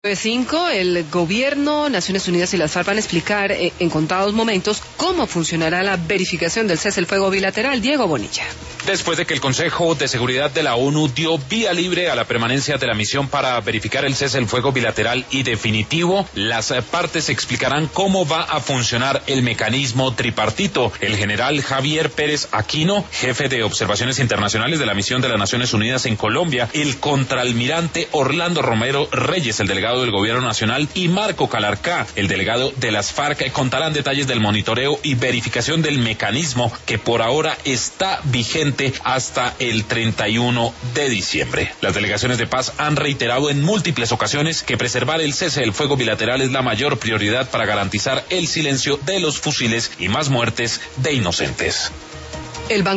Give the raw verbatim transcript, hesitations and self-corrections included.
cinco, el gobierno, Naciones Unidas y las FARC van a explicar eh, en contados momentos cómo funcionará la verificación del cese el fuego bilateral. Diego Bonilla. Después de que el Consejo de Seguridad de la ONU dio vía libre a la permanencia de la misión para verificar el cese el fuego bilateral y definitivo, las partes explicarán cómo va a funcionar el mecanismo tripartito. El general Javier Pérez Aquino, jefe de observaciones internacionales de la misión de las Naciones Unidas en Colombia, el contraalmirante Orlando Romero Reyes, el delegado del Gobierno Nacional, y Marco Calarcá, el delegado de las FARC, contarán detalles del monitoreo y verificación del mecanismo que por ahora está vigente hasta el treinta y uno de diciembre. Las delegaciones de paz han reiterado en múltiples ocasiones que preservar el cese del fuego bilateral es la mayor prioridad para garantizar el silencio de los fusiles y más muertes de inocentes. El Banco